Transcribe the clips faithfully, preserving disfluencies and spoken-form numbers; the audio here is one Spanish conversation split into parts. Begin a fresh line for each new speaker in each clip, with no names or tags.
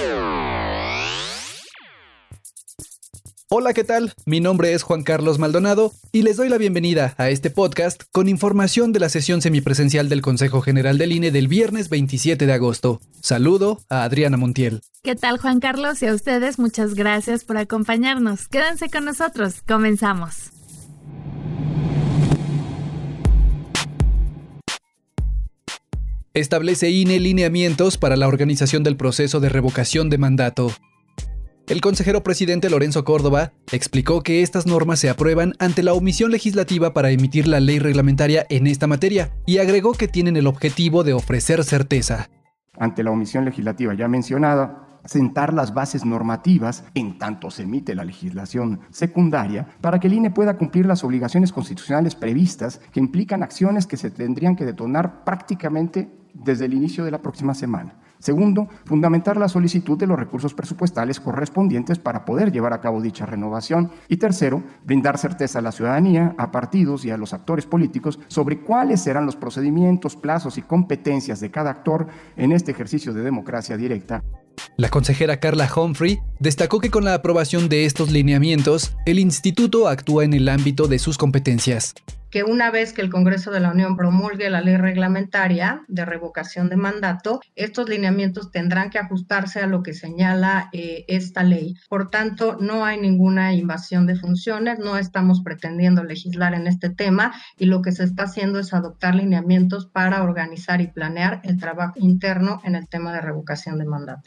Hola, ¿qué tal? Mi nombre es Juan Carlos Maldonado y les doy la bienvenida a este podcast con información de la sesión semipresencial del Consejo General del I N E del viernes veintisiete de agosto. Saludo a Adriana Montiel.
¿Qué tal, Juan Carlos? Y a ustedes muchas gracias por acompañarnos. Quédense con nosotros. Comenzamos.
Establece I N E lineamientos para la organización del proceso de revocación de mandato. El consejero presidente Lorenzo Córdoba explicó que estas normas se aprueban ante la omisión legislativa para emitir la ley reglamentaria en esta materia y agregó que tienen el objetivo de ofrecer certeza.
Ante la omisión legislativa ya mencionada, sentar las bases normativas en tanto se emite la legislación secundaria para que el I N E pueda cumplir las obligaciones constitucionales previstas que implican acciones que se tendrían que detonar prácticamente desde el inicio de la próxima semana. Segundo, fundamentar la solicitud de los recursos presupuestales correspondientes para poder llevar a cabo dicha renovación. Y tercero, brindar certeza a la ciudadanía, a partidos y a los actores políticos sobre cuáles serán los procedimientos, plazos y competencias de cada actor en este ejercicio de democracia directa.
La consejera Carla Humphrey destacó que con la aprobación de estos lineamientos, el instituto actúa en el ámbito de sus competencias.
Que una vez que el Congreso de la Unión promulgue la ley reglamentaria de revocación de mandato, estos lineamientos tendrán que ajustarse a lo que señala eh, esta ley. Por tanto, no hay ninguna invasión de funciones, no estamos pretendiendo legislar en este tema y lo que se está haciendo es adoptar lineamientos para organizar y planear el trabajo interno en el tema de revocación de mandato.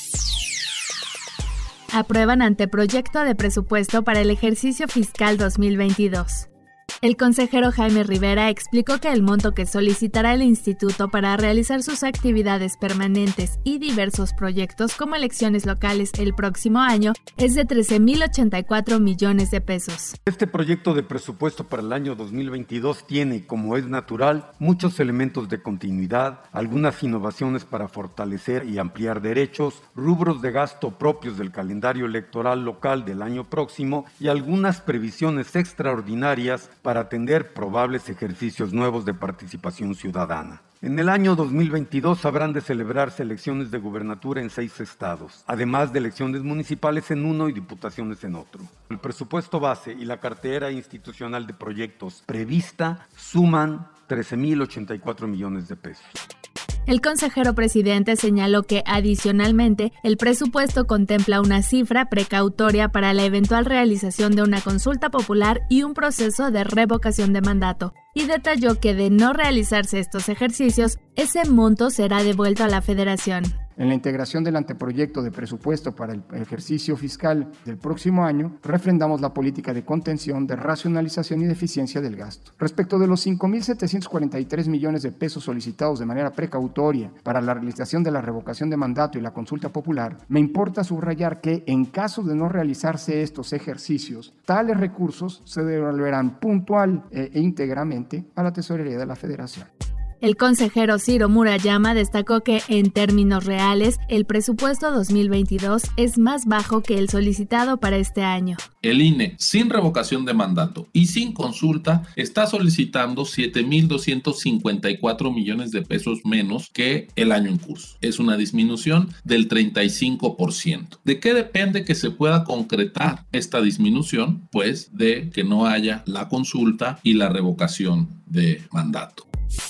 Aprueban anteproyecto de presupuesto para el ejercicio fiscal dos mil veintidós. El consejero Jaime Rivera explicó que el monto que solicitará el instituto para realizar sus actividades permanentes y diversos proyectos como elecciones locales el próximo año es de trece mil ochenta y cuatro millones de pesos.
Este proyecto de presupuesto para el año dos mil veintidós tiene, como es natural, muchos elementos de continuidad, algunas innovaciones para fortalecer y ampliar derechos, rubros de gasto propios del calendario electoral local del año próximo y algunas previsiones extraordinarias para atender probables ejercicios nuevos de participación ciudadana. En el año dos mil veintidós habrán de celebrarse elecciones de gubernatura en seis estados, además de elecciones municipales en uno y diputaciones en otro. El presupuesto base y la cartera institucional de proyectos prevista suman trece mil ochenta y cuatro millones de pesos.
El consejero presidente señaló que, adicionalmente, el presupuesto contempla una cifra precautoria para la eventual realización de una consulta popular y un proceso de revocación de mandato, y detalló que de no realizarse estos ejercicios, ese monto será devuelto a la Federación.
En la integración del anteproyecto de presupuesto para el ejercicio fiscal del próximo año, refrendamos la política de contención, de racionalización y de eficiencia del gasto. Respecto de los cinco mil setecientos cuarenta y tres millones de pesos solicitados de manera precautoria para la realización de la revocación de mandato y la consulta popular, me importa subrayar que, en caso de no realizarse estos ejercicios, tales recursos se devolverán puntual e íntegramente a la tesorería de la Federación.
El consejero Ciro Murayama destacó que, en términos reales, el presupuesto dos mil veintidós es más bajo que el solicitado para este año.
El I N E, sin revocación de mandato y sin consulta, está solicitando siete mil doscientos cincuenta y cuatro millones de pesos menos que el año en curso. Es una disminución del treinta y cinco por ciento. ¿De qué depende que se pueda concretar esta disminución? Pues de que no haya la consulta y la revocación de mandato.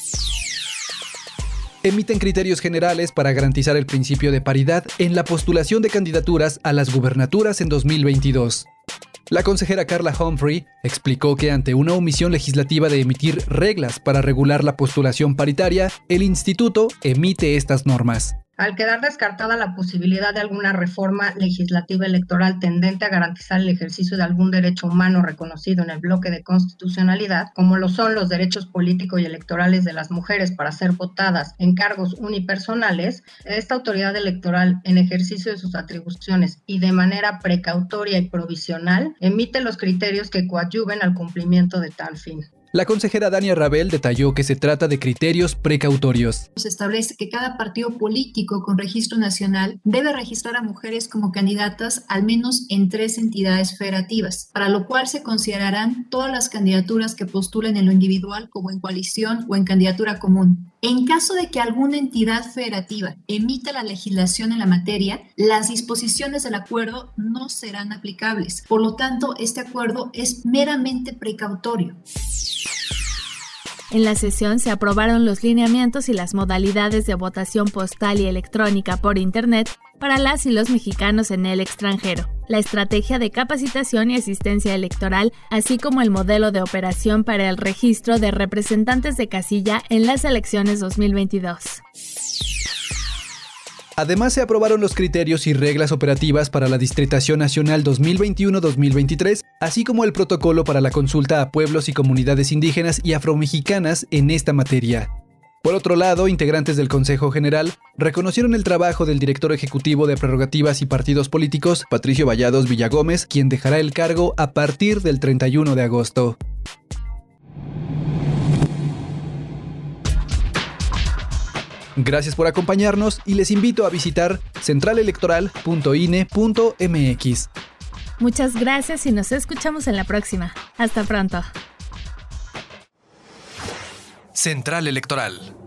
Emiten criterios generales para garantizar el principio de paridad en la postulación de candidaturas a las gubernaturas en dos mil veintidós. La consejera Carla Humphrey explicó que ante una omisión legislativa de emitir reglas para regular la postulación paritaria, el instituto emite estas normas.
Al quedar descartada la posibilidad de alguna reforma legislativa electoral tendente a garantizar el ejercicio de algún derecho humano reconocido en el bloque de constitucionalidad, como lo son los derechos políticos y electorales de las mujeres para ser votadas en cargos unipersonales, esta autoridad electoral, en ejercicio de sus atribuciones y de manera precautoria y provisional, emite los criterios que coadyuven al cumplimiento de tal fin.
La consejera Dania Rabel detalló que se trata de criterios precautorios.
Se establece que cada partido político con registro nacional debe registrar a mujeres como candidatas al menos en tres entidades federativas, para lo cual se considerarán todas las candidaturas que postulen en lo individual como en coalición o en candidatura común. En caso de que alguna entidad federativa emita la legislación en la materia, las disposiciones del acuerdo no serán aplicables. Por lo tanto, este acuerdo es meramente precautorio.
En la sesión se aprobaron los lineamientos y las modalidades de votación postal y electrónica por Internet para las y los mexicanos en el extranjero, la estrategia de capacitación y asistencia electoral, así como el modelo de operación para el registro de representantes de casilla en las elecciones dos mil veintidós.
Además, se aprobaron los criterios y reglas operativas para la Distritación Nacional dos mil veintiuno dos mil veintitrés, así como el protocolo para la consulta a pueblos y comunidades indígenas y afromexicanas en esta materia. Por otro lado, integrantes del Consejo General reconocieron el trabajo del director ejecutivo de Prerrogativas y Partidos Políticos, Patricio Vallados Villagómez, quien dejará el cargo a partir del treinta y uno de agosto. Gracias por acompañarnos y les invito a visitar central electoral punto i n e punto m x.
Muchas gracias y nos escuchamos en la próxima. Hasta pronto.
Central Electoral.